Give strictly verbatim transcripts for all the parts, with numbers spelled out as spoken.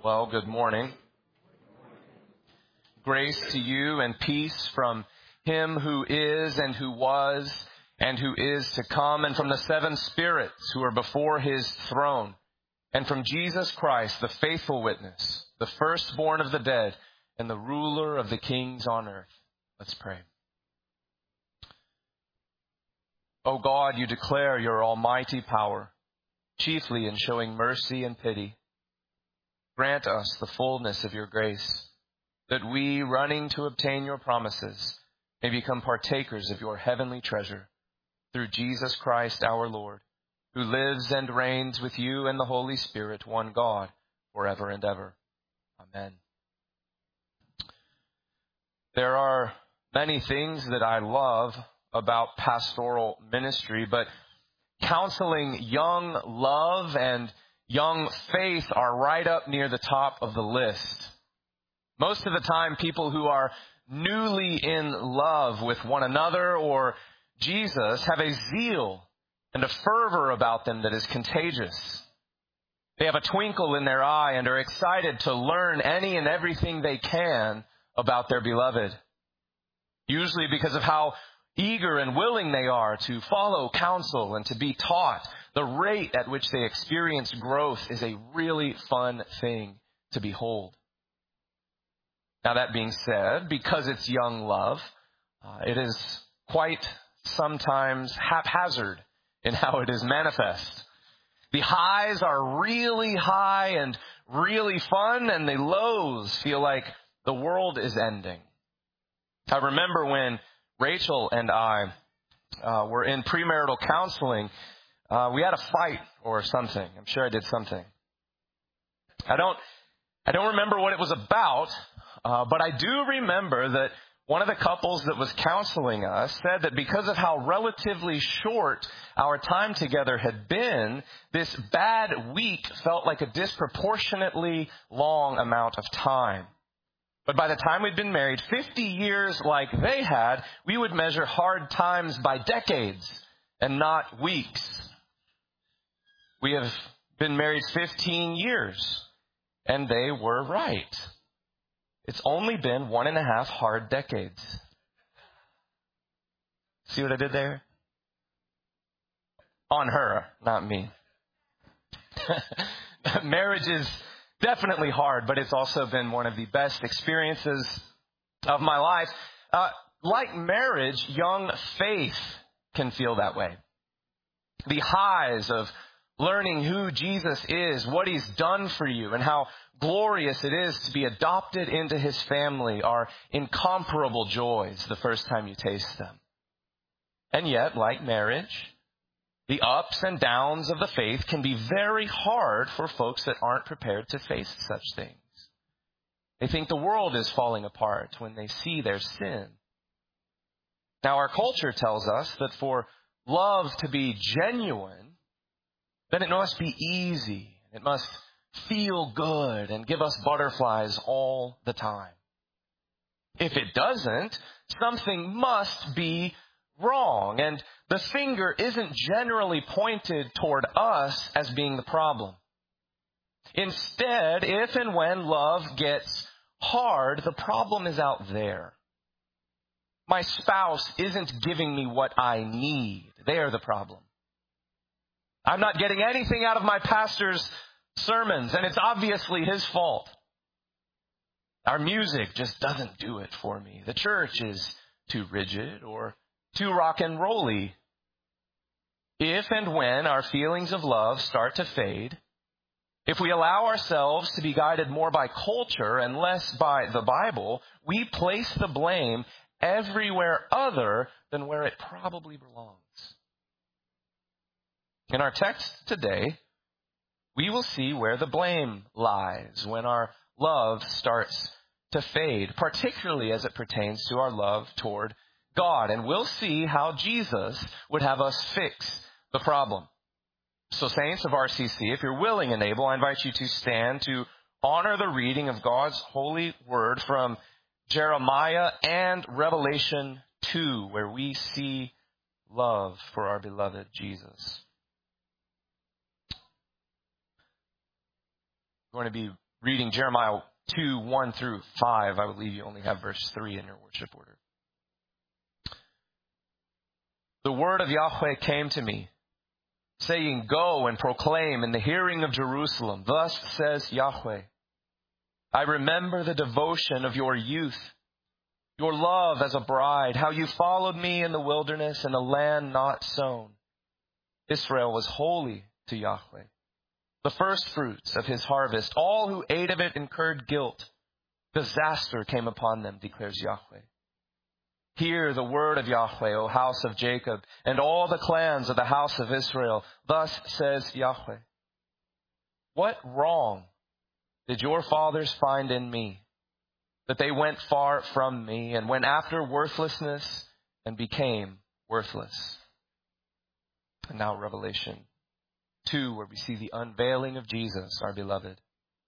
Well, good morning. Grace to you and peace from Him who is and who was and who is to come, and from the seven spirits who are before His throne, and from Jesus Christ, the faithful witness, the firstborn of the dead, and the ruler of the kings on earth. Let's pray. O God, you declare your almighty power, chiefly in showing mercy and pity. Grant us the fullness of your grace, that we, running to obtain your promises, may become partakers of your heavenly treasure, through Jesus Christ our Lord, who lives and reigns with you and the Holy Spirit, one God, forever and ever. Amen. There are many things that I love about pastoral ministry, but counseling young love and young faith are right up near the top of the list. Most of the time, people who are newly in love with one another or Jesus have a zeal and a fervor about them that is contagious. They have a twinkle in their eye and are excited to learn any and everything they can about their beloved. Usually because of how eager and willing they are to follow counsel and to be taught. The rate at which they experience growth is a really fun thing to behold. Now, that being said, because it's young love, uh, it is quite sometimes haphazard in how it is manifest. The highs are really high and really fun, and the lows feel like the world is ending. I remember when Rachel and I uh, were in premarital counseling, uh, we had a fight or something. I'm sure I did something. I don't, I don't remember what it was about, uh, but I do remember that one of the couples that was counseling us said that because of how relatively short our time together had been, this bad week felt like a disproportionately long amount of time. But by the time we'd been married fifty years like they had, we would measure hard times by decades and not weeks. We have been married fifteen years, and they were right. It's only been one and a half hard decades. See what I did there? On her, not me. Marriage is definitely hard, but it's also been one of the best experiences of my life. Uh, like marriage, young faith can feel that way. The highs of learning who Jesus is, what He's done for you, and how glorious it is to be adopted into His family are incomparable joys the first time you taste them. And yet, like marriage, the ups and downs of the faith can be very hard for folks that aren't prepared to face such things. They think the world is falling apart when they see their sin. Now, our culture tells us that for love to be genuine, then it must be easy. It must feel good and give us butterflies all the time. If it doesn't, something must be wrong. And the finger isn't generally pointed toward us as being the problem. Instead, if and when love gets hard, the problem is out there. My spouse isn't giving me what I need. They're the problem. I'm not getting anything out of my pastor's sermons, and it's obviously his fault. Our music just doesn't do it for me. The church is too rigid or too rock and rolly. If and when our feelings of love start to fade, if we allow ourselves to be guided more by culture and less by the Bible, we place the blame everywhere other than where it probably belongs. In our text today, we will see where the blame lies when our love starts to fade, particularly as it pertains to our love toward God. And we'll see how Jesus would have us fix the problem. So, saints of R C C, if you're willing and able, I invite you to stand to honor the reading of God's holy word from Jeremiah and Revelation two, where we see love for our beloved Jesus. We're going to be reading Jeremiah two, one through five. I believe you only have verse three in your worship order. The word of Yahweh came to me, saying, go and proclaim in the hearing of Jerusalem. Thus says Yahweh, I remember the devotion of your youth, your love as a bride, how you followed me in the wilderness in a land not sown. Israel was holy to Yahweh, the first fruits of his harvest. All who ate of it incurred guilt. Disaster came upon them, declares Yahweh. Hear the word of Yahweh, O house of Jacob, and all the clans of the house of Israel. Thus says Yahweh, what wrong did your fathers find in me, that they went far from me and went after worthlessness and became worthless? And now Revelation two, where we see the unveiling of Jesus, our beloved.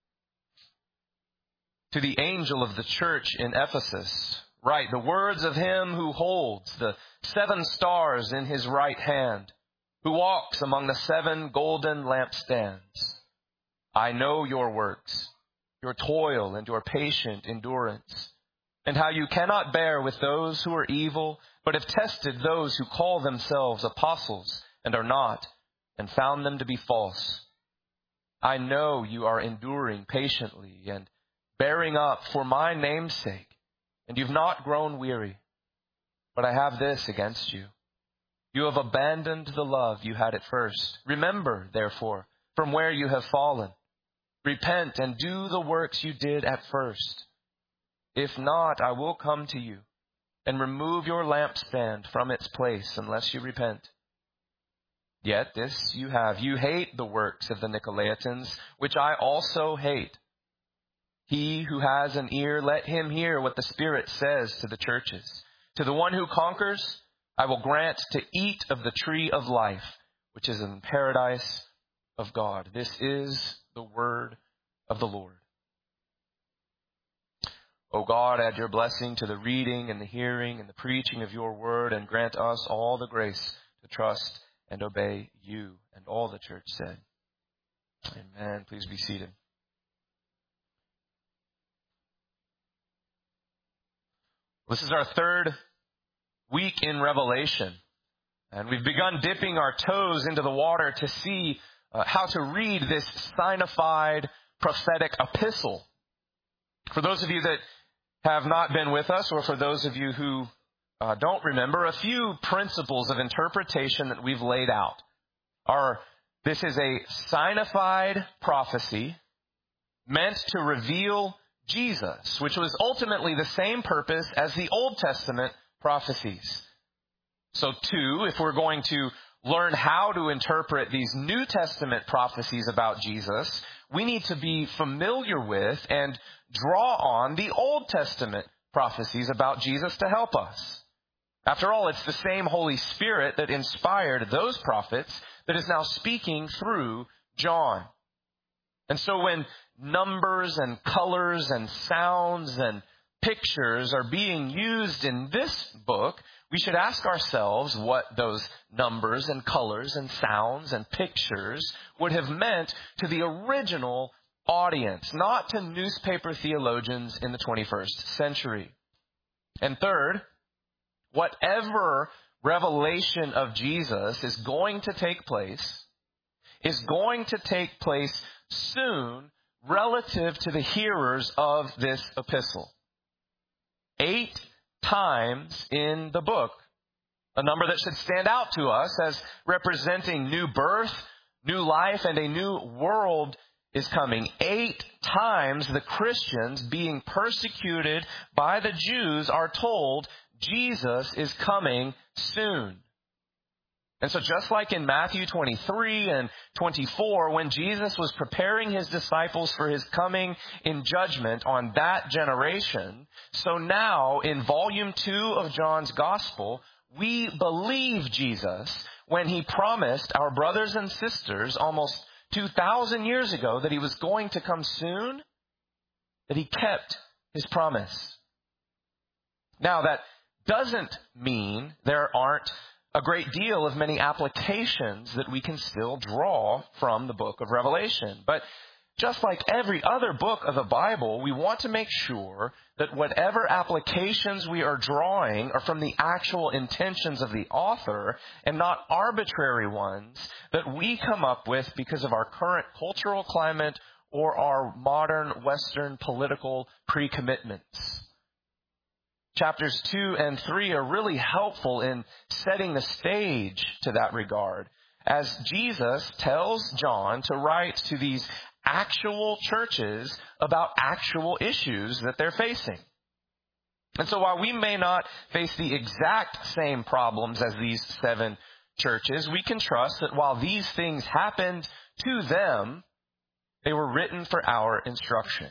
To the angel of the church in Ephesus, write the words of him who holds the seven stars in his right hand, who walks among the seven golden lampstands. I know your works, your toil and your patient endurance, and how you cannot bear with those who are evil, but have tested those who call themselves apostles and are not, and found them to be false. I know you are enduring patiently and bearing up for my name's sake, and you've not grown weary. But I have this against you. You have abandoned the love you had at first. Remember, therefore, from where you have fallen. Repent and do the works you did at first. If not, I will come to you and remove your lampstand from its place unless you repent. Yet this you have. You hate the works of the Nicolaitans, which I also hate. He who has an ear, let him hear what the Spirit says to the churches. To the one who conquers, I will grant to eat of the tree of life, which is in paradise of God. This is the word of the Lord. O God, add your blessing to the reading and the hearing and the preaching of your word, and grant us all the grace to trust and obey you. And all the church said, amen. Please be seated. This is our third week in Revelation, and we've begun dipping our toes into the water to see uh, how to read this signified prophetic epistle. For those of you that have not been with us, or for those of you who uh, don't remember, a few principles of interpretation that we've laid out are: this is a signified prophecy meant to reveal Jesus, which was ultimately the same purpose as the Old Testament prophecies. So two, if we're going to learn how to interpret these New Testament prophecies about Jesus, we need to be familiar with and draw on the Old Testament prophecies about Jesus to help us. After all, it's the same Holy Spirit that inspired those prophets that is now speaking through John. And so when numbers and colors and sounds and pictures are being used in this book, we should ask ourselves what those numbers and colors and sounds and pictures would have meant to the original audience, not to newspaper theologians in the twenty-first century. And third, whatever revelation of Jesus is going to take place is going to take place soon relative to the hearers of this epistle. Eight times in the book, a number that should stand out to us as representing new birth, new life, and a new world is coming. Eight times the Christians being persecuted by the Jews are told Jesus is coming soon. And so just like in Matthew twenty-three and twenty-four, when Jesus was preparing his disciples for his coming in judgment on that generation, so now in volume two of John's Gospel, we believe Jesus when he promised our brothers and sisters almost two thousand years ago that he was going to come soon, that he kept his promise. Now, that doesn't mean there aren't a great deal of many applications that we can still draw from the book of Revelation. But just like every other book of the Bible, we want to make sure that whatever applications we are drawing are from the actual intentions of the author and not arbitrary ones that we come up with because of our current cultural climate or our modern Western political pre-commitments. Chapters two and three are really helpful in setting the stage to that regard, as Jesus tells John to write to these actual churches about actual issues that they're facing. And so while we may not face the exact same problems as these seven churches, we can trust that while these things happened to them, they were written for our instruction.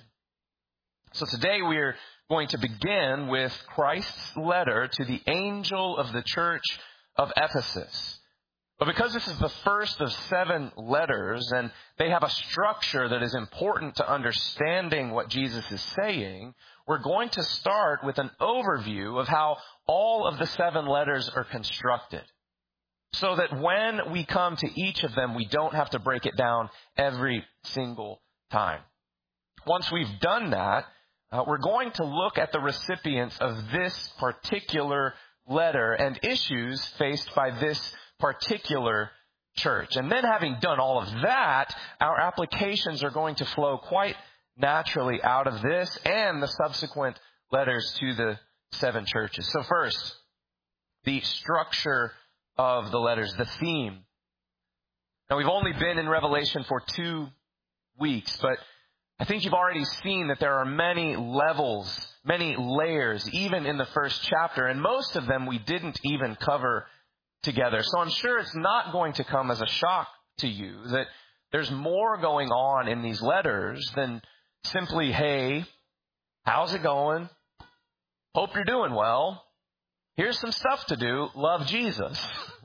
So today we are going to begin with Christ's letter to the angel of the church of Ephesus. But because this is the first of seven letters, and they have a structure that is important to understanding what Jesus is saying, we're going to start with an overview of how all of the seven letters are constructed, so that when we come to each of them, we don't have to break it down every single time. Once we've done that, uh, we're going to look at the recipients of this particular letter and issues faced by this particular church. And then having done all of that, our applications are going to flow quite naturally out of this and the subsequent letters to the seven churches. So first, the structure of the letters, the theme. Now, we've only been in Revelation for two weeks, but I think you've already seen that there are many levels, many layers, even in the first chapter, and most of them we didn't even cover together. So I'm sure it's not going to come as a shock to you that there's more going on in these letters than simply, hey, how's it going? Hope you're doing well. Here's some stuff to do. Love Jesus.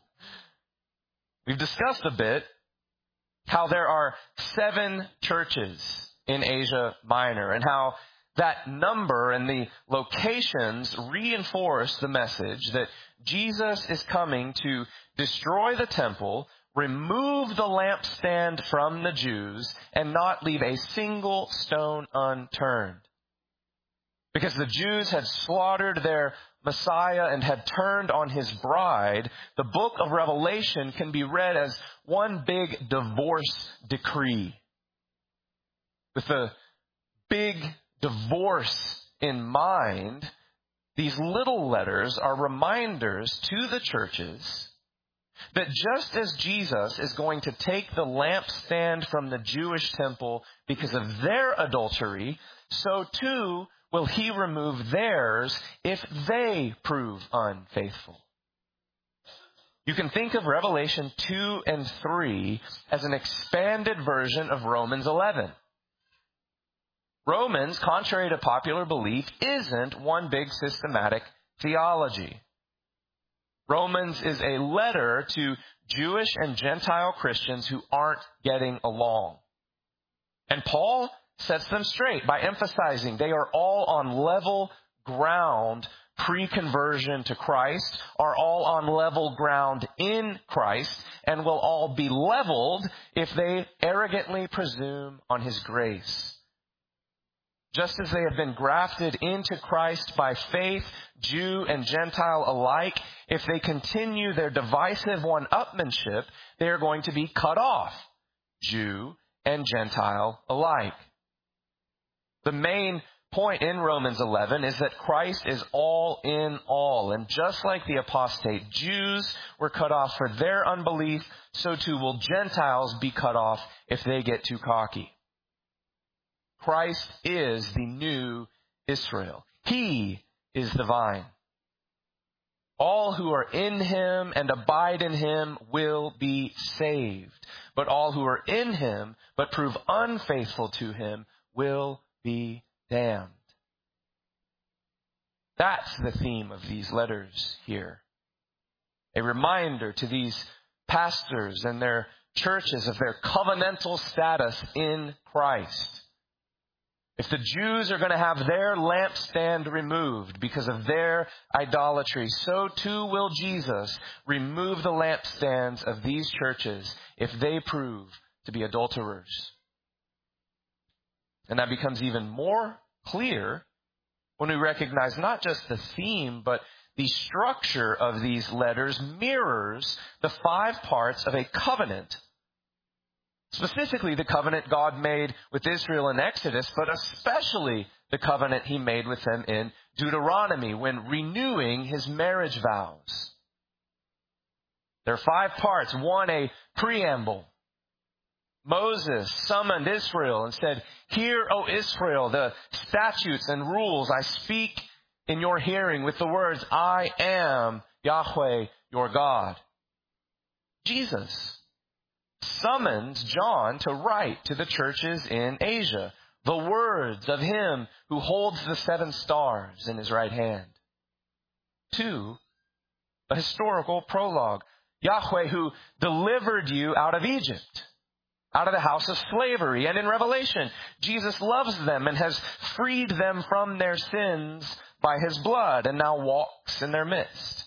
We've discussed a bit how there are seven churches in Asia Minor and how that number and the locations reinforce the message that Jesus is coming to destroy the temple, remove the lampstand from the Jews, and not leave a single stone unturned. Because the Jews had slaughtered their Messiah and had turned on his bride, the book of Revelation can be read as one big divorce decree. With the big divorce in mind, these little letters are reminders to the churches that just as Jesus is going to take the lampstand from the Jewish temple because of their adultery, so too will he remove theirs if they prove unfaithful. You can think of Revelation two and three as an expanded version of Romans eleven. Romans, contrary to popular belief, isn't one big systematic theology. Romans is a letter to Jewish and Gentile Christians who aren't getting along. And Paul sets them straight by emphasizing they are all on level ground pre-conversion to Christ, are all on level ground in Christ, and will all be leveled if they arrogantly presume on his grace. Just as they have been grafted into Christ by faith, Jew and Gentile alike, if they continue their divisive one-upmanship, they are going to be cut off, Jew and Gentile alike. The main point in Romans eleven is that Christ is all in all. And just like the apostate Jews were cut off for their unbelief, so too will Gentiles be cut off if they get too cocky. Christ is the new Israel. He is the vine. All who are in him and abide in him will be saved. But all who are in him but prove unfaithful to him will be damned. That's the theme of these letters here. A reminder to these pastors and their churches of their covenantal status in Christ. If the Jews are going to have their lampstand removed because of their idolatry, so too will Jesus remove the lampstands of these churches if they prove to be adulterers. And that becomes even more clear when we recognize not just the theme, but the structure of these letters mirrors the five parts of a covenant. Specifically, the covenant God made with Israel in Exodus, but especially the covenant he made with them in Deuteronomy when renewing his marriage vows. There are five parts. One, a preamble. Moses summoned Israel and said, "Hear, O Israel, the statutes and rules I speak in your hearing with the words, I am Yahweh your God." Jesus summoned John to write to the churches in Asia the words of him who holds the seven stars in his right hand. Two, a historical prologue. Yahweh who delivered you out of Egypt, out of the house of slavery. And in Revelation, Jesus loves them and has freed them from their sins by his blood and now walks in their midst.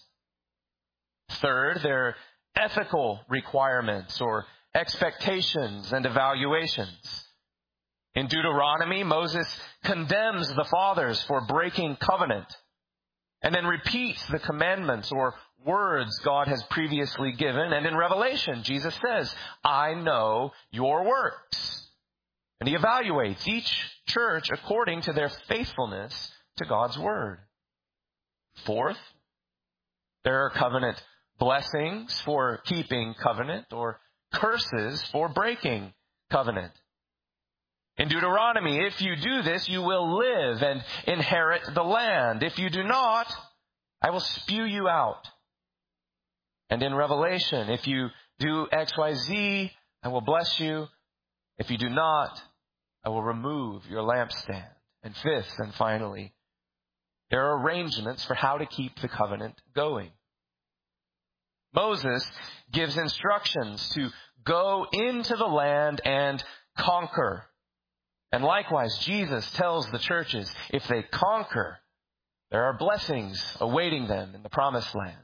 Third, their ethical requirements or expectations and evaluations. In Deuteronomy, Moses condemns the fathers for breaking covenant and then repeats the commandments or words God has previously given. And in Revelation, Jesus says, "I know your works." And he evaluates each church according to their faithfulness to God's word. Fourth, there are covenant blessings for keeping covenant or curses for breaking covenant. In Deuteronomy, if you do this, you will live and inherit the land. If you do not, I will spew you out. And in Revelation, if you do X Y Z, I will bless you. If you do not, I will remove your lampstand. And fifth and finally, there are arrangements for how to keep the covenant going. Moses gives instructions to go into the land and conquer. And likewise, Jesus tells the churches, if they conquer, there are blessings awaiting them in the promised land.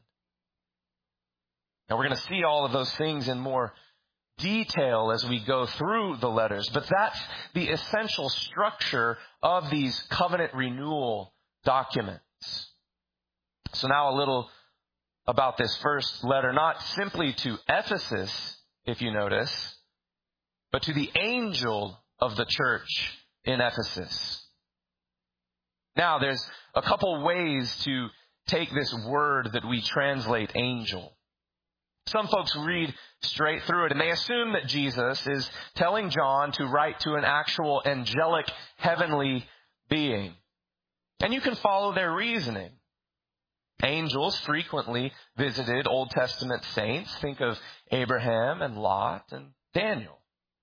Now, we're going to see all of those things in more detail as we go through the letters, but that's the essential structure of these covenant renewal documents. So now a little about this first letter, not simply to Ephesus, if you notice, but to the angel of the church in Ephesus. Now, there's a couple ways to take this word that we translate angel. Some folks read straight through it and they assume that Jesus is telling John to write to an actual angelic heavenly being. And you can follow their reasoning. Angels frequently visited Old Testament saints. Think of Abraham and Lot and Daniel.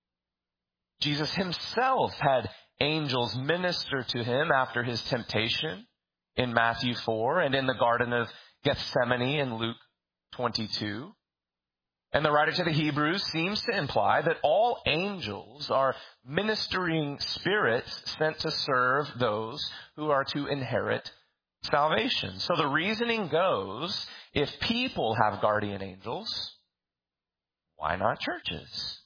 Jesus himself had angels minister to him after his temptation in Matthew four and in the Garden of Gethsemane in Luke twenty-two. And the writer to the Hebrews seems to imply that all angels are ministering spirits sent to serve those who are to inherit salvation. So the reasoning goes, if people have guardian angels, why not churches?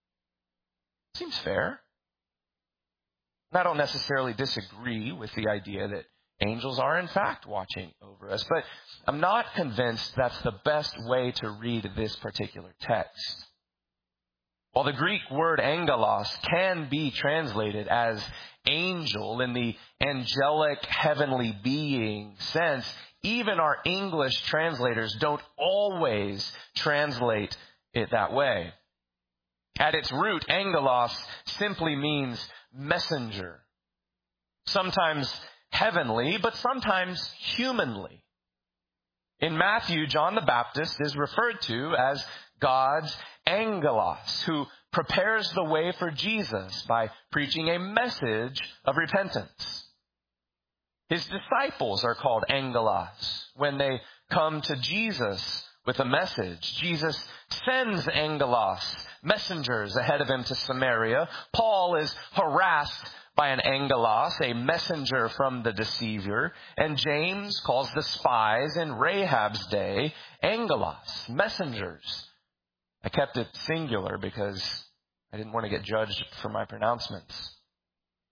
Seems fair. And I don't necessarily disagree with the idea that angels are in fact watching over us, but I'm not convinced that's the best way to read this particular text. While the Greek word angelos can be translated as angel in the angelic heavenly being sense, even our English translators don't always translate it that way. At its root, angelos simply means messenger. Sometimes heavenly, but sometimes humanly. In Matthew, John the Baptist is referred to as God's angelos, who prepares the way for Jesus by preaching a message of repentance. His disciples are called angelos when they come to Jesus with a message. Jesus sends angelos, messengers, ahead of him to Samaria. Paul is harassed by an angelos, a messenger from the deceiver. And James calls the spies in Rahab's day angelos, messengers. I kept it singular because I didn't want to get judged for my pronouncements.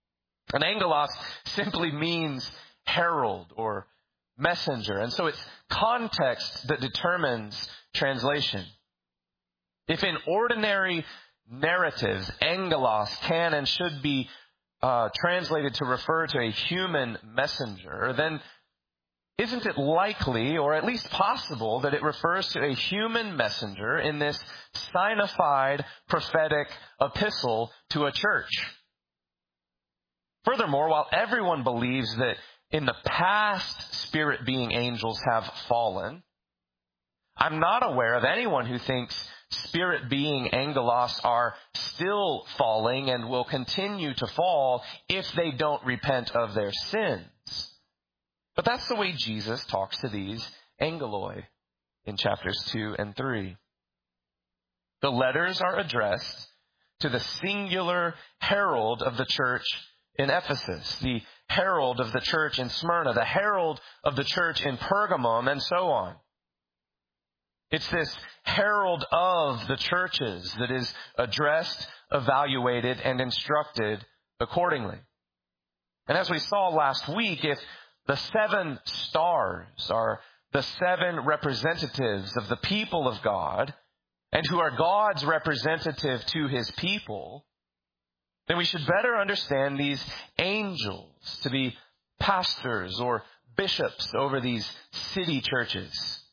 And angelos simply means herald or messenger. And so it's context that determines translation. If in ordinary narratives, angelos can and should be uh, translated to refer to a human messenger, then isn't it likely, or at least possible, that it refers to a human messenger in this signified prophetic epistle to a church? Furthermore, while everyone believes that in the past spirit-being angels have fallen, I'm not aware of anyone who thinks spirit-being angelos are still falling and will continue to fall if they don't repent of their sins. But that's the way Jesus talks to these angeloi in chapters two and three. The letters are addressed to the singular herald of the church in Ephesus, the herald of the church in Smyrna, the herald of the church in Pergamum, and so on. It's this herald of the churches that is addressed, evaluated, and instructed accordingly. And as we saw last week, if the seven stars are the seven representatives of the people of God, and who are God's representative to his people, then we should better understand these angels to be pastors or bishops over these city churches.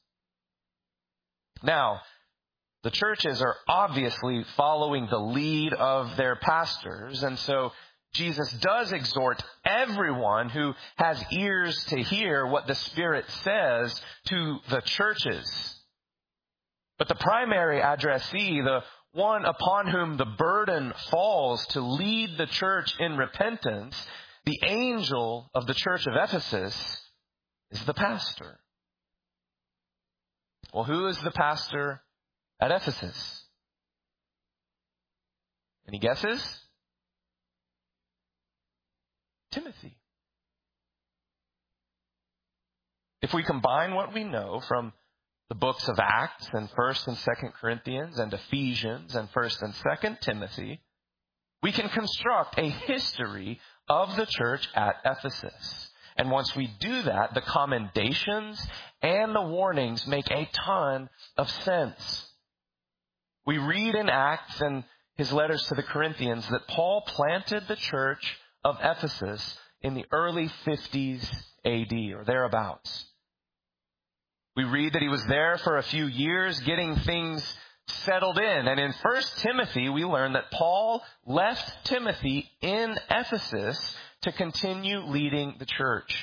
Now, the churches are obviously following the lead of their pastors, and so Jesus does exhort everyone who has ears to hear what the Spirit says to the churches. But the primary addressee, the one upon whom the burden falls to lead the church in repentance, the angel of the church of Ephesus, is the pastor. Well, who is the pastor at Ephesus? Any guesses? Timothy. If we combine what we know from the books of Acts and First and Second Corinthians and Ephesians and First and Second Timothy, we can construct a history of the church at Ephesus. And once we do that, the commendations and the warnings make a ton of sense. We read in Acts and his letters to the Corinthians that Paul planted the church of Ephesus in the early fifties A D or thereabouts. We read that he was there for a few years getting things settled in. And in First Timothy, we learn that Paul left Timothy in Ephesus to continue leading the church.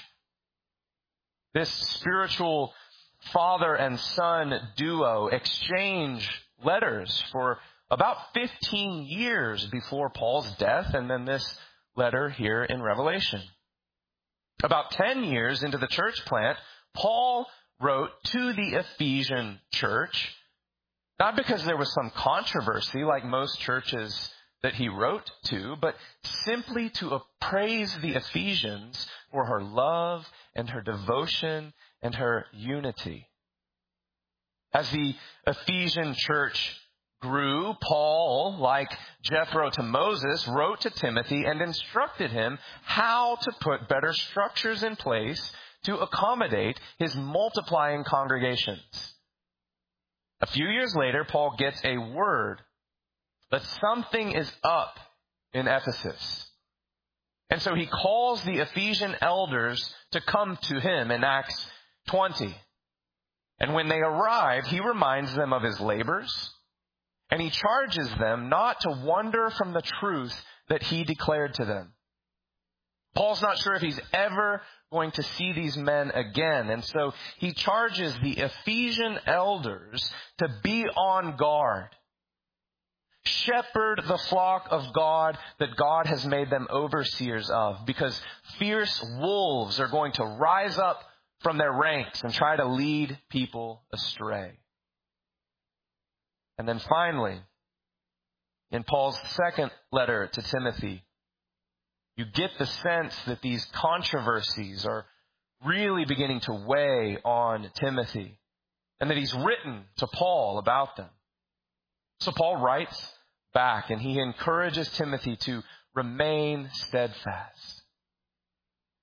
This spiritual father and son duo exchange letters for about fifteen years before Paul's death, and then this letter here in Revelation. About ten years into the church plant, Paul wrote to the Ephesian church, not because there was some controversy like most churches that he wrote to, but simply to praise the Ephesians for her love and her devotion and her unity. As the Ephesian church grew, Paul, like Jethro to Moses, wrote to Timothy and instructed him how to put better structures in place to accommodate his multiplying congregations. A few years later, Paul gets a word that something is up in Ephesus. And so he calls the Ephesian elders to come to him in Acts twenty. And when they arrive, he reminds them of his labors, and he charges them not to wander from the truth that he declared to them. Paul's not sure if he's ever going to see these men again, and so he charges the Ephesian elders to be on guard. Shepherd the flock of God that God has made them overseers of, because fierce wolves are going to rise up from their ranks and try to lead people astray. And then finally, in Paul's second letter to Timothy, you get the sense that these controversies are really beginning to weigh on Timothy, and that he's written to Paul about them. So Paul writes back, and he encourages Timothy to remain steadfast.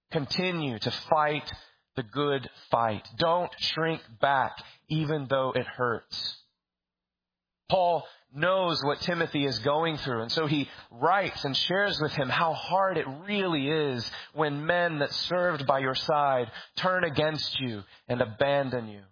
Continue to fight the good fight. Don't shrink back, even though it hurts. Paul knows what Timothy is going through, and so he writes and shares with him how hard it really is when men that served by your side turn against you and abandon you.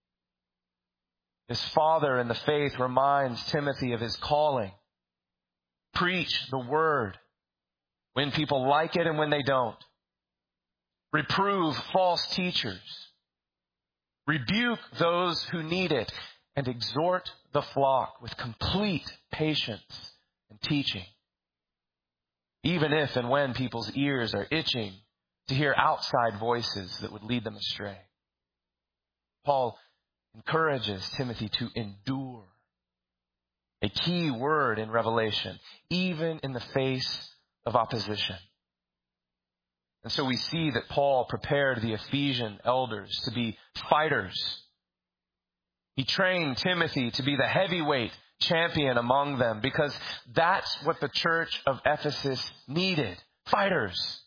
His father in the faith reminds Timothy of his calling. Preach the word when people like it and when they don't. Reprove false teachers. Rebuke those who need it, and exhort the flock with complete patience and teaching. Even if and when people's ears are itching to hear outside voices that would lead them astray. Paul encourages Timothy to endure. A key word in Revelation, even in the face of opposition. And so we see that Paul prepared the Ephesian elders to be fighters. He trained Timothy to be the heavyweight champion among them because that's what the church of Ephesus needed. Fighters.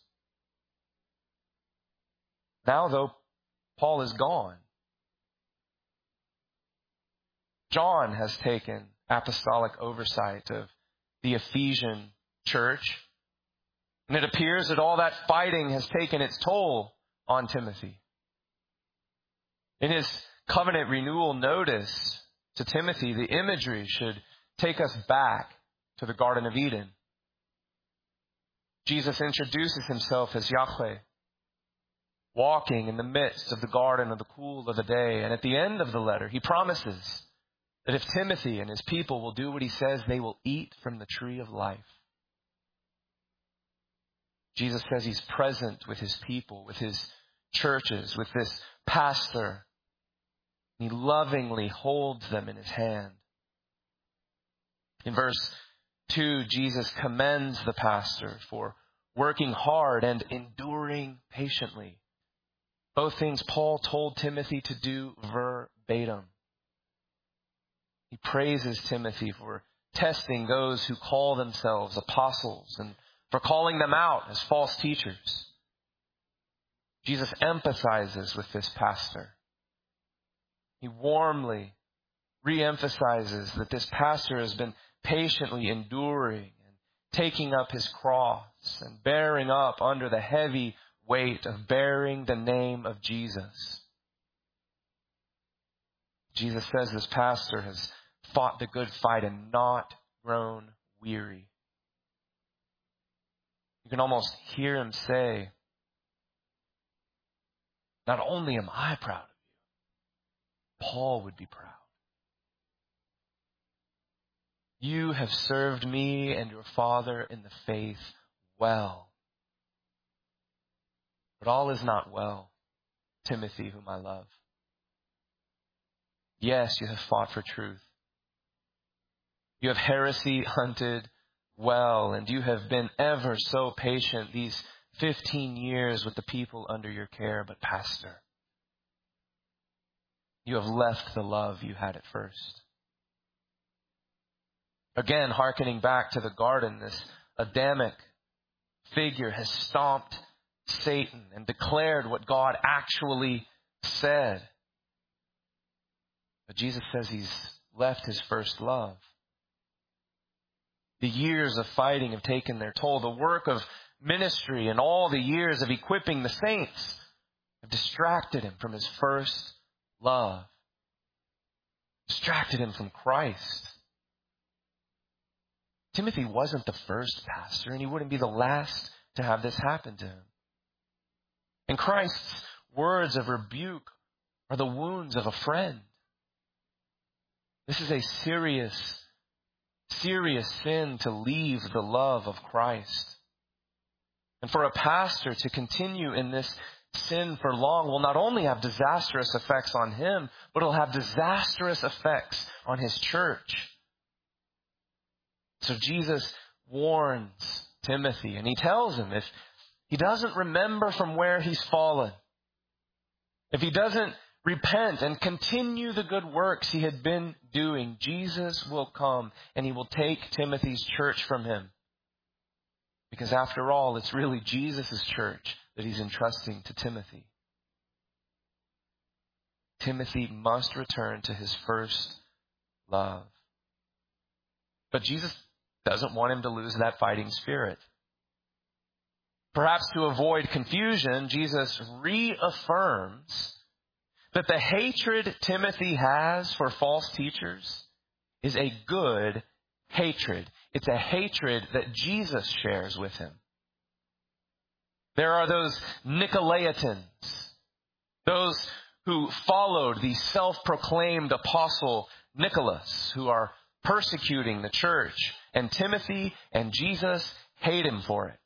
Now, though, Paul is gone. John has taken apostolic oversight of the Ephesian church. And it appears that all that fighting has taken its toll on Timothy. In his covenant renewal notice to Timothy, the imagery should take us back to the Garden of Eden. Jesus introduces himself as Yahweh, walking in the midst of the garden of the cool of the day. And at the end of the letter, he promises that if Timothy and his people will do what he says, they will eat from the tree of life. Jesus says he's present with his people, with his churches, with this pastor. He lovingly holds them in his hand. In verse two, Jesus commends the pastor for working hard and enduring patiently. Both things Paul told Timothy to do verbatim. He praises Timothy for testing those who call themselves apostles and for calling them out as false teachers. Jesus empathizes with this pastor. He warmly re-emphasizes that this pastor has been patiently enduring and taking up his cross and bearing up under the heavy weight of bearing the name of Jesus. Jesus says this pastor has fought the good fight and not grown weary. You can almost hear him say, not only am I proud of you, Paul would be proud. You have served me and your Father in the faith well. But all is not well, Timothy, whom I love. Yes, you have fought for truth. You have heresy hunted well, and you have been ever so patient these fifteen years with the people under your care. But pastor, you have left the love you had at first. Again, hearkening back to the garden, this Adamic figure has stomped Satan and declared what God actually said. But Jesus says he's left his first love. The years of fighting have taken their toll. The work of ministry and all the years of equipping the saints have distracted him from his first love. Distracted him from Christ. Timothy wasn't the first pastor, and he wouldn't be the last to have this happen to him. And Christ's words of rebuke are the wounds of a friend. This is a serious Serious sin to leave the love of Christ. And for a pastor to continue in this sin for long will not only have disastrous effects on him, but it'll have disastrous effects on his church. So Jesus warns Timothy, and he tells him if he doesn't remember from where he's fallen, if he doesn't repent and continue the good works he had been doing, Jesus will come and he will take Timothy's church from him. Because after all, it's really Jesus' church that he's entrusting to Timothy. Timothy must return to his first love. But Jesus doesn't want him to lose that fighting spirit. Perhaps to avoid confusion, Jesus reaffirms that the hatred Timothy has for false teachers is a good hatred. It's a hatred that Jesus shares with him. There are those Nicolaitans, those who followed the self-proclaimed apostle Nicholas, who are persecuting the church, and Timothy and Jesus hate him for it.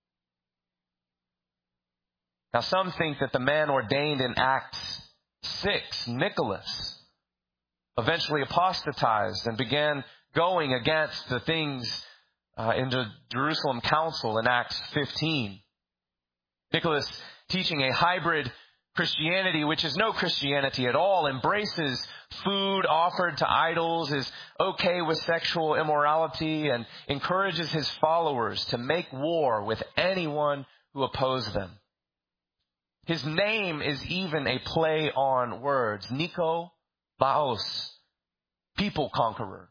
Now, some think that the man ordained in Acts six, Nicholas, eventually apostatized and began going against the things uh, in the Jerusalem Council in Acts fifteen. Nicholas, teaching a hybrid Christianity, which is no Christianity at all, embraces food offered to idols, is okay with sexual immorality, and encourages his followers to make war with anyone who opposes them. His name is even a play on words. Nico Laos, people conqueror.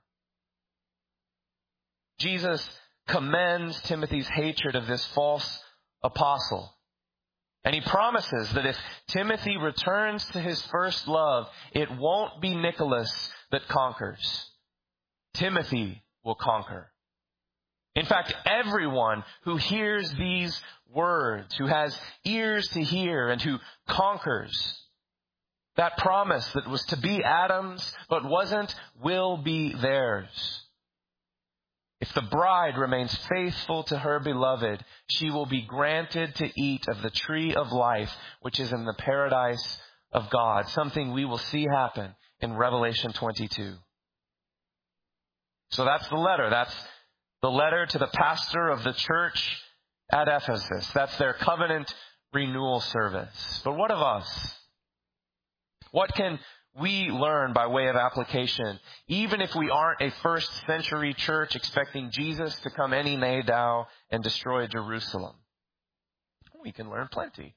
Jesus commends Timothy's hatred of this false apostle. And he promises that if Timothy returns to his first love, it won't be Nicholas that conquers. Timothy will conquer. In fact, everyone who hears these words, who has ears to hear and who conquers, that promise that was to be Adam's but wasn't, will be theirs. If the bride remains faithful to her beloved, she will be granted to eat of the tree of life, which is in the paradise of God, something we will see happen in Revelation twenty-two. So that's the letter. That's the letter to the pastor of the church at Ephesus. That's their covenant renewal service. But what of us? What can we learn by way of application, even if we aren't a first century church expecting Jesus to come any day now and destroy Jerusalem? We can learn plenty.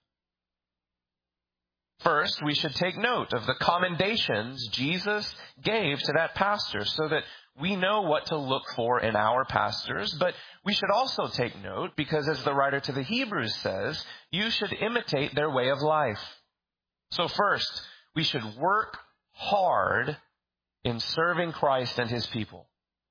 First, we should take note of the commendations Jesus gave to that pastor so that we know what to look for in our pastors. But we should also take note because, as the writer to the Hebrews says, you should imitate their way of life. So first, we should work hard in serving Christ and his people.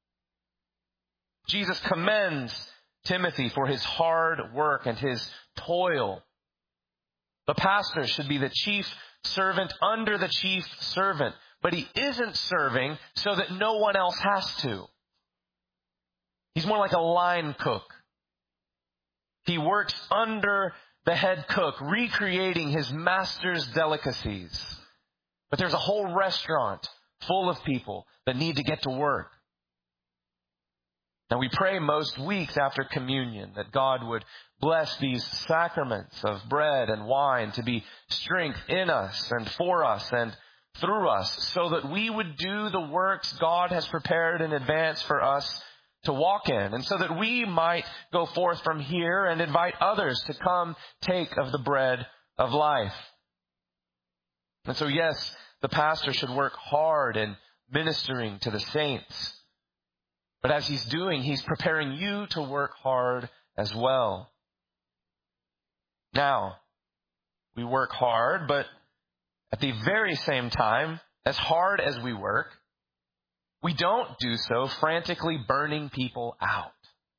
Jesus commends Timothy for his hard work and his toil. The pastor should be the chief servant under the chief servant, but he isn't serving so that no one else has to. He's more like a line cook. He works under the head cook, recreating his master's delicacies. But there's a whole restaurant full of people that need to get to work. Now, we pray most weeks after communion that God would bless these sacraments of bread and wine to be strength in us and for us and through us, so that we would do the works God has prepared in advance for us to walk in, and so that we might go forth from here and invite others to come take of the bread of life. And so, yes, the pastor should work hard in ministering to the saints. But as he's doing, he's preparing you to work hard as well. Now, we work hard, but at the very same time, as hard as we work, we don't do so frantically burning people out.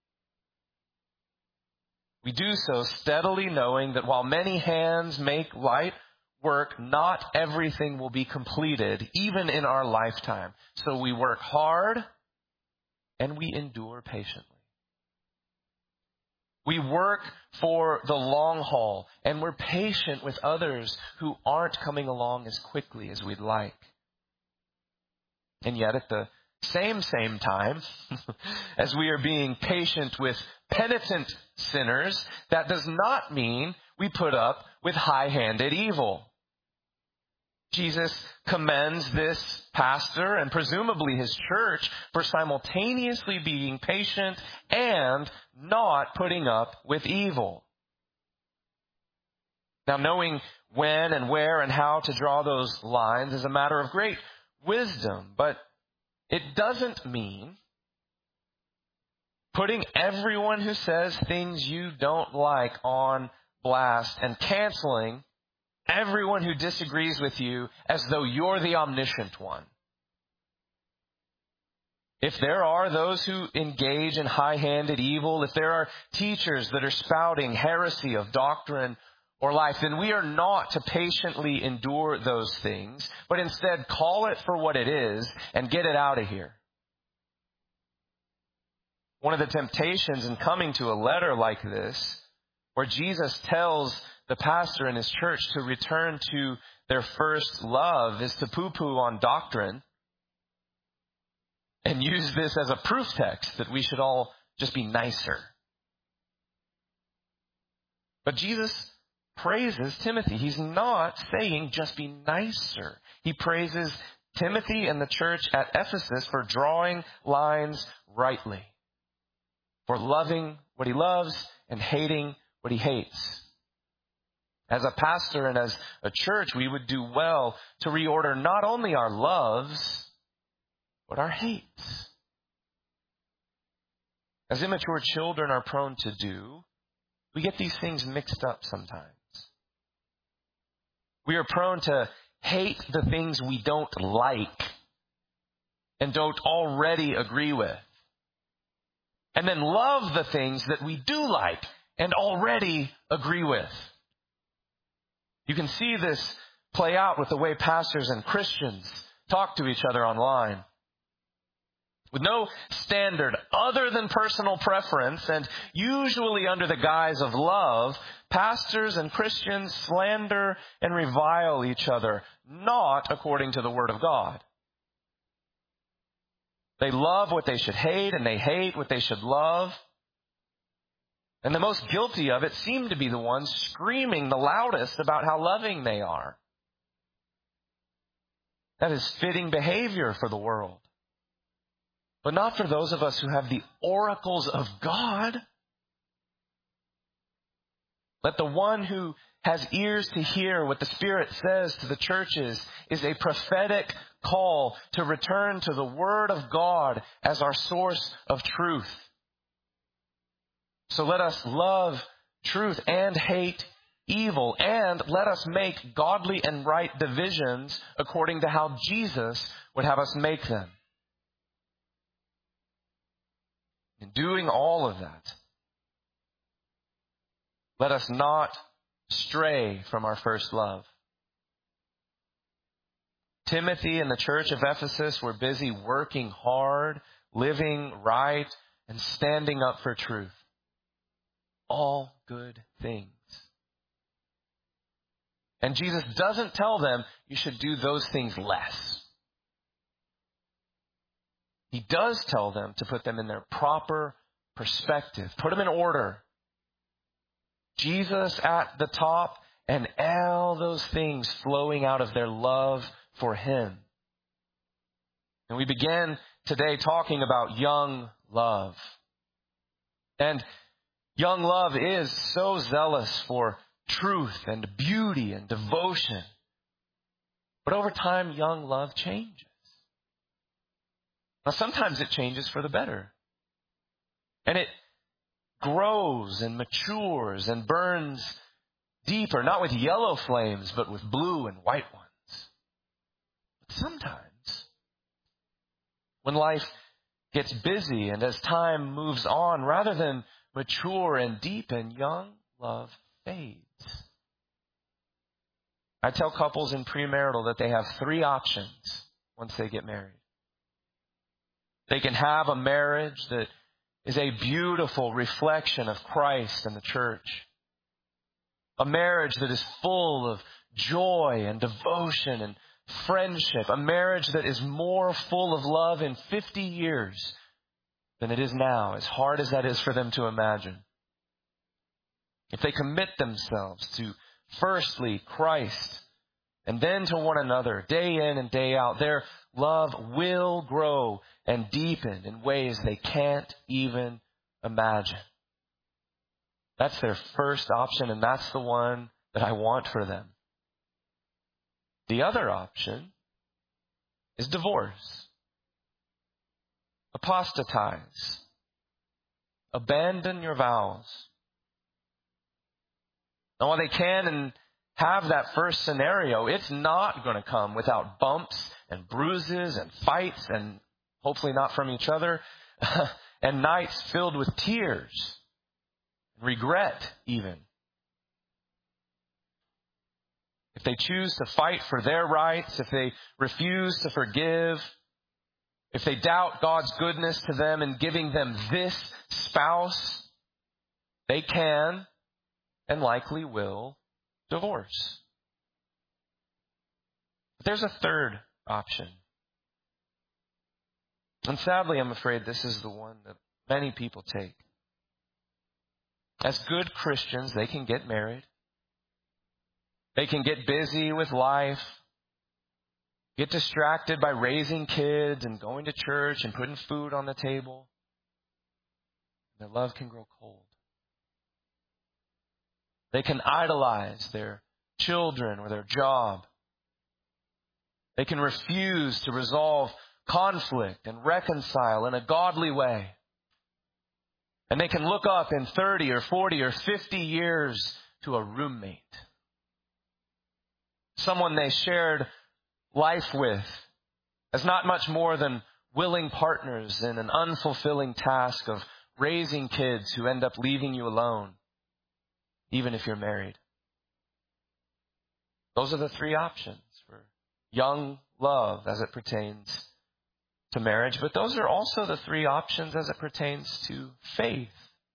We do so steadily knowing that while many hands make light work, not everything will be completed, even in our lifetime. So we work hard and we endure patiently. We work for the long haul, and we're patient with others who aren't coming along as quickly as we'd like. And yet at the same, same time, as we are being patient with penitent sinners, that does not mean we put up with high-handed evil. Jesus commends this pastor and presumably his church for simultaneously being patient and not putting up with evil. Now, knowing when and where and how to draw those lines is a matter of great wisdom, but it doesn't mean putting everyone who says things you don't like on blast and canceling everyone who disagrees with you as though you're the omniscient one. If there are those who engage in high-handed evil, if there are teachers that are spouting heresy of doctrine or life, then we are not to patiently endure those things, but instead call it for what it is and get it out of here. One of the temptations in coming to a letter like this, where Jesus tells the pastor in his church to return to their first love, is to poo-poo on doctrine and use this as a proof text that we should all just be nicer. But Jesus praises Timothy. He's not saying just be nicer. He praises Timothy and the church at Ephesus for drawing lines rightly, for loving what he loves and hating what he hates. As a pastor and as a church, we would do well to reorder not only our loves, but our hates. As immature children are prone to do, we get these things mixed up sometimes. We are prone to hate the things we don't like and don't already agree with, and then love the things that we do like and already agree with. You can see this play out with the way pastors and Christians talk to each other online. With no standard other than personal preference, and usually under the guise of love, pastors and Christians slander and revile each other, not according to the Word of God. They love what they should hate, and they hate what they should love. And the most guilty of it seem to be the ones screaming the loudest about how loving they are. That is fitting behavior for the world, but not for those of us who have the oracles of God. Let the one who has ears to hear what the Spirit says to the churches is a prophetic call to return to the Word of God as our source of truth. So let us love truth and hate evil, and let us make godly and right divisions according to how Jesus would have us make them. In doing all of that, let us not stray from our first love. Timothy and the church of Ephesus were busy working hard, living right, and standing up for truth. All good things. And Jesus doesn't tell them you should do those things less. He does tell them to put them in their proper perspective. Put them in order. Jesus at the top and all those things flowing out of their love for Him. And we began today talking about young love. And young love is so zealous for truth and beauty and devotion. But over time, young love changes. Now, sometimes it changes for the better. And it grows and matures and burns deeper, not with yellow flames, but with blue and white ones. But sometimes, when life gets busy and as time moves on, rather than mature and deepen, young love fades. I tell couples in premarital that they have three options once they get married. They can have a marriage that is a beautiful reflection of Christ and the church. A marriage that is full of joy and devotion and friendship. A marriage that is more full of love in fifty years than it is now, as hard as that is for them to imagine. If they commit themselves to firstly Christ and then to one another, day in and day out, their love will grow and deepen in ways they can't even imagine. That's their first option, and that's the one that I want for them. The other option is divorce. Apostatize. Abandon your vows. Now, while they can and have that first scenario, it's not going to come without bumps and bruises and fights, and hopefully not from each other, and nights filled with tears, regret even. If they choose to fight for their rights, if they refuse to forgive, if they doubt God's goodness to them in giving them this spouse, they can and likely will divorce. But there's a third option. And sadly, I'm afraid this is the one that many people take. As good Christians, they can get married. They can get busy with life, get distracted by raising kids and going to church and putting food on the table. Their love can grow cold. They can idolize their children or their job. They can refuse to resolve conflict and reconcile in a godly way. And they can look up in thirty or forty or fifty years to a roommate, someone they shared life with, as not much more than willing partners in an unfulfilling task of raising kids who end up leaving you alone, even if you're married. Those are the three options for young love as it pertains to marriage, but those are also the three options as it pertains to faith.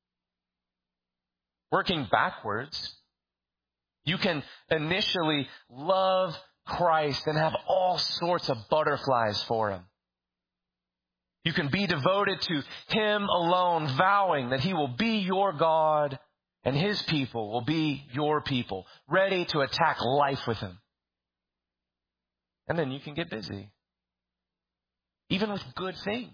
Working backwards, you can initially love Christ and have all sorts of butterflies for Him. You can be devoted to Him alone, vowing that He will be your God and His people will be your people, ready to attack life with Him. And then you can get busy, even with good things.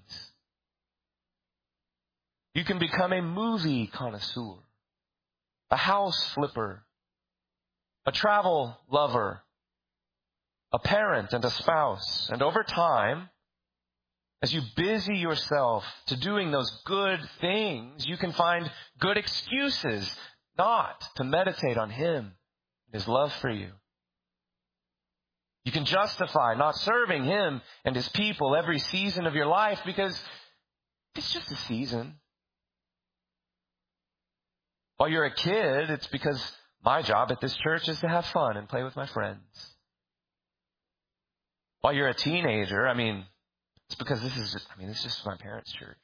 You can become a movie connoisseur, a house flipper, a travel lover, a parent and a spouse. And over time, as you busy yourself to doing those good things, you can find good excuses not to meditate on Him and His love for you. You can justify not serving Him and His people every season of your life because it's just a season. While you're a kid, it's because my job at this church is to have fun and play with my friends. While you're a teenager, I mean, it's because this is just, I mean, this is just my parents' church.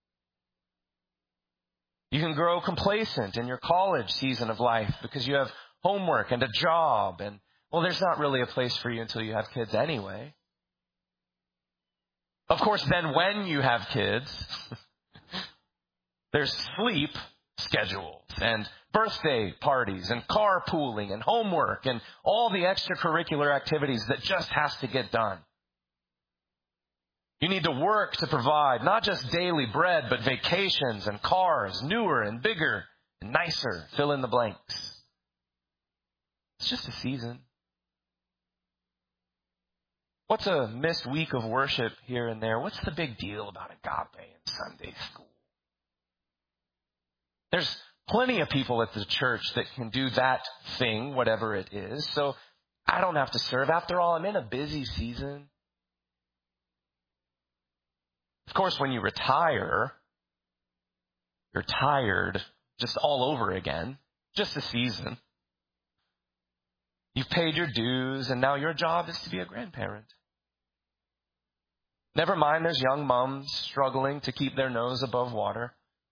You can grow complacent in your college season of life because you have homework and a job, and well, there's not really a place for you until you have kids anyway. Of course, then when you have kids, there's sleep schedules and birthday parties and carpooling and homework and all the extracurricular activities that just has to get done. You need to work to provide not just daily bread, but vacations and cars, newer and bigger and nicer. Fill in the blanks. It's just a season. What's a missed week of worship here and there? What's the big deal about agape and Sunday school? There's plenty of people at the church that can do that thing, whatever it is. So I don't have to serve. After all, I'm in a busy season. Of course, when you retire, you're tired just all over again. Just a season. You've paid your dues, and now your job is to be a grandparent. Never mind, there's young moms struggling to keep their nose above water.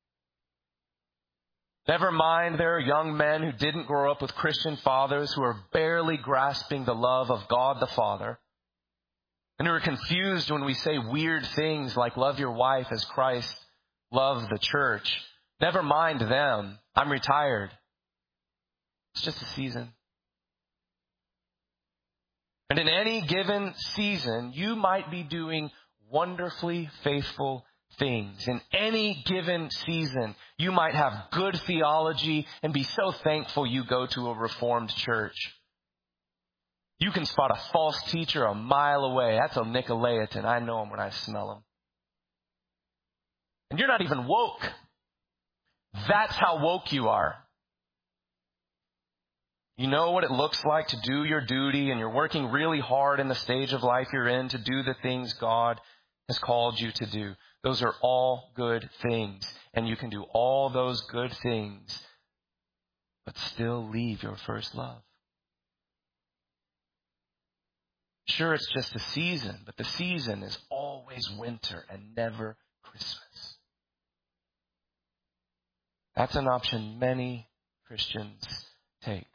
Never mind, there are young men who didn't grow up with Christian fathers who are barely grasping the love of God the Father, and who are confused when we say weird things like love your wife as Christ loved the church. Never mind them. I'm retired. It's just a season. And in any given season, you might be doing wonderfully faithful things. In any given season, you might have good theology and be so thankful you go to a Reformed church. You can spot a false teacher a mile away. That's a Nicolaitan. I know him when I smell him. And you're not even woke. That's how woke you are. You know what it looks like to do your duty, and you're working really hard in the stage of life you're in to do the things God has called you to do. Those are all good things. And you can do all those good things, but still leave your first love. Sure, it's just a season, but the season is always winter and never Christmas. That's an option many Christians take.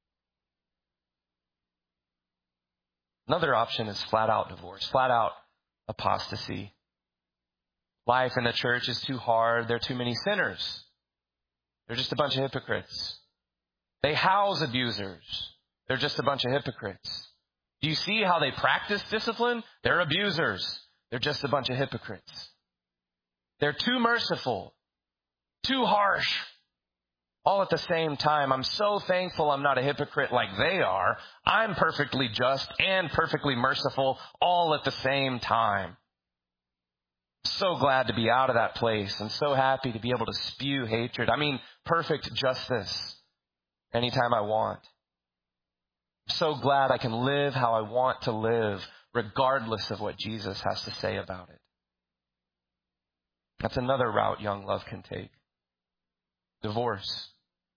Another option is flat out divorce, flat out apostasy. Life in the church is too hard. There are too many sinners. They're just a bunch of hypocrites. They house abusers. They're just a bunch of hypocrites. Do you see how they practice discipline? They're abusers. They're just a bunch of hypocrites. They're too merciful, too harsh, all at the same time. I'm so thankful I'm not a hypocrite like they are. I'm perfectly just and perfectly merciful all at the same time. So glad to be out of that place and so happy to be able to spew hatred. I mean, perfect justice anytime I want. So glad I can live how I want to live, regardless of what Jesus has to say about it. That's another route young love can take. Divorce.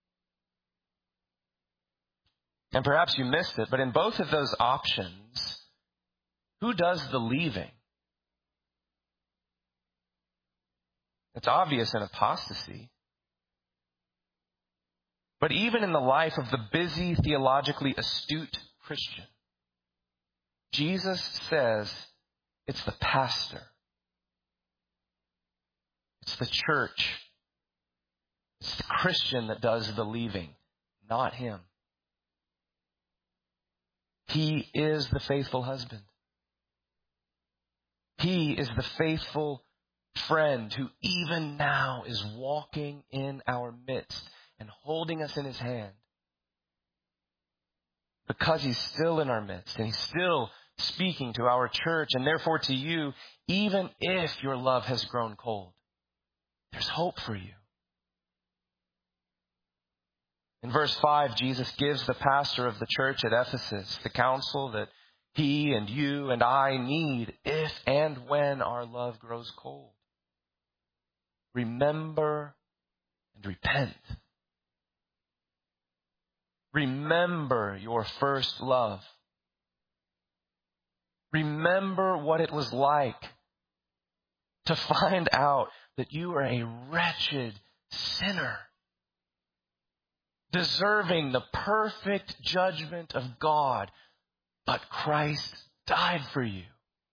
And perhaps you missed it, but in both of those options, who does the leaving? It's obvious in apostasy. But even in the life of the busy, theologically astute Christian, Jesus says it's the pastor. It's the church. It's the Christian that does the leaving, not him. He is the faithful husband. He is the faithful friend who even now is walking in our midst and holding us in his hand, because he's still in our midst and he's still speaking to our church and therefore to you, even if your love has grown cold. There's hope for you. In verse five, Jesus gives the pastor of the church at Ephesus the counsel that he and you and I need if and when our love grows cold. Remember and repent. Remember your first love. Remember what it was like to find out that you are a wretched sinner, deserving the perfect judgment of God, but Christ died for you.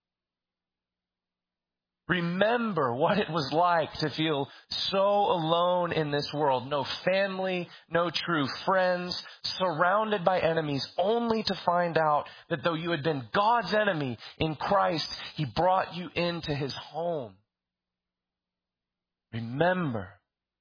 Remember what it was like to feel so alone in this world. No family, no true friends, surrounded by enemies, only to find out that though you had been God's enemy in Christ, he brought you into his home. Remember.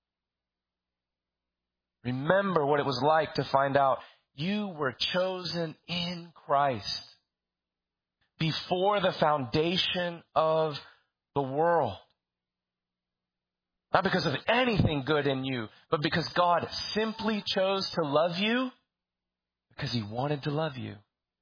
Remember what it was like to find out you were chosen in Christ before the foundation of the world. Not because of anything good in you, but because God simply chose to love you because he wanted to love you.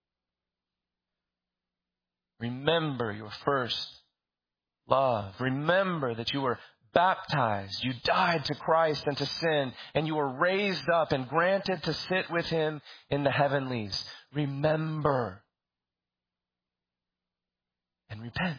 Remember your first love. Remember that you were baptized, you died to Christ and to sin, and you were raised up and granted to sit with him in the heavenlies. Remember and repent.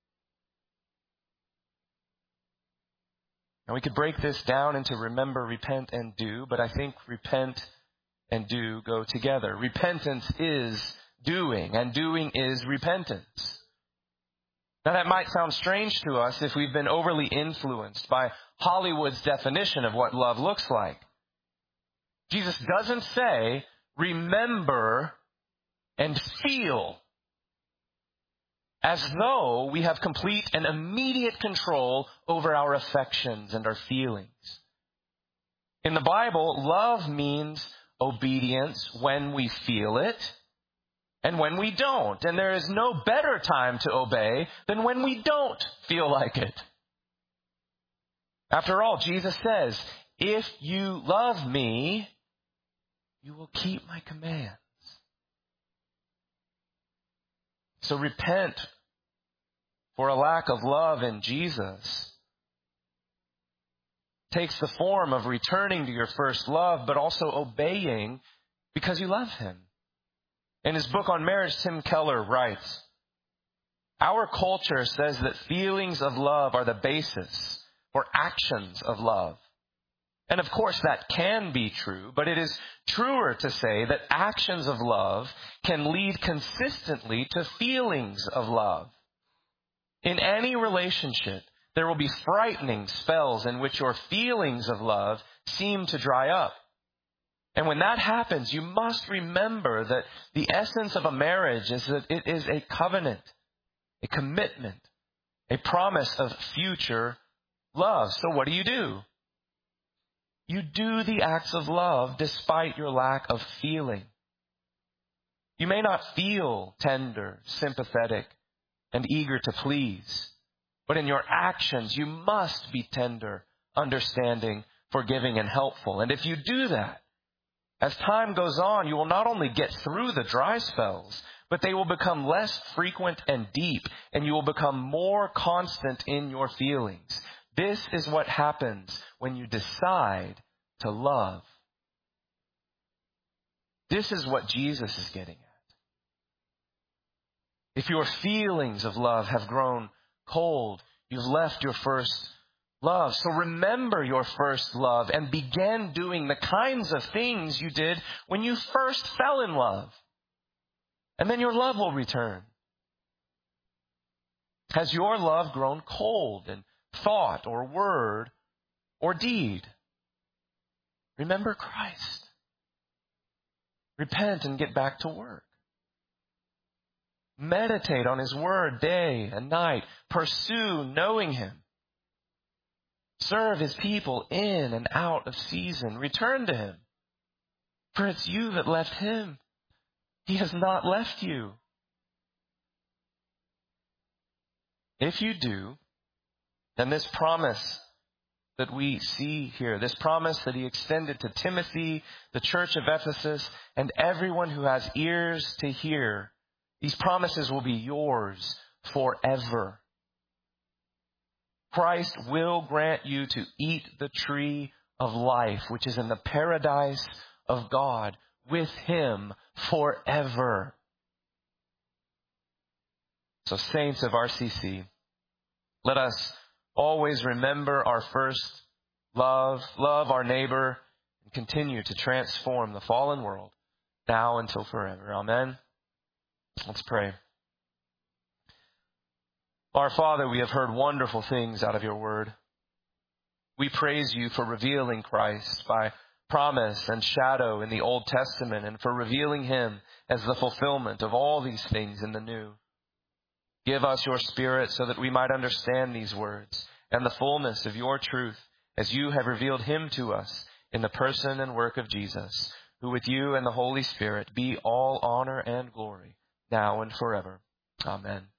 Now we could break this down into remember, repent, and do, but I think repent and do go together. Repentance is doing, and doing is repentance. Now that might sound strange to us if we've been overly influenced by Hollywood's definition of what love looks like. Jesus doesn't say, remember and feel. as though we have complete and immediate control over our affections and our feelings. In the Bible, love means obedience when we feel it and when we don't. And there is no better time to obey than when we don't feel like it. After all, Jesus says, if you love me, you will keep my commands. So repent for a lack of love in Jesus. Takes the form of returning to your first love, but also obeying because you love him. In his book on marriage, Tim Keller writes, our culture says that feelings of love are the basis for actions of love. And of course that can be true, but it is truer to say that actions of love can lead consistently to feelings of love. In any relationship, there will be frightening spells in which your feelings of love seem to dry up. And when that happens, you must remember that the essence of a marriage is that it is a covenant, a commitment, a promise of future love. So what do you do? You do the acts of love despite your lack of feeling. You may not feel tender, sympathetic, and eager to please, but in your actions, you must be tender, understanding, forgiving, and helpful. And if you do that, as time goes on, you will not only get through the dry spells, but they will become less frequent and deep, and you will become more constant in your feelings. This is what happens when you decide to love. This is what Jesus is getting at. If your feelings of love have grown cold, you've left your first love. So remember your first love and begin doing the kinds of things you did when you first fell in love. And then your love will return. Has your love grown cold in thought or word or deed? Remember Christ. Repent and get back to work. Meditate on his word day and night. Pursue knowing him. Serve his people in and out of season. Return to him. For it's you that left him. He has not left you. If you do, then this promise that we see here, this promise that he extended to Timothy, the church of Ephesus, and everyone who has ears to hear, these promises will be yours forever. Christ will grant you to eat the tree of life, which is in the paradise of God, with him forever. So saints of R C C, let us always remember our first love, love our neighbor, and continue to transform the fallen world now until forever. Amen. Let's pray. Our Father, we have heard wonderful things out of your word. We praise you for revealing Christ by promise and shadow in the Old Testament and for revealing him as the fulfillment of all these things in the New. Give us your Spirit so that we might understand these words and the fullness of your truth as you have revealed him to us in the person and work of Jesus, who with you and the Holy Spirit be all honor and glory now and forever. Amen.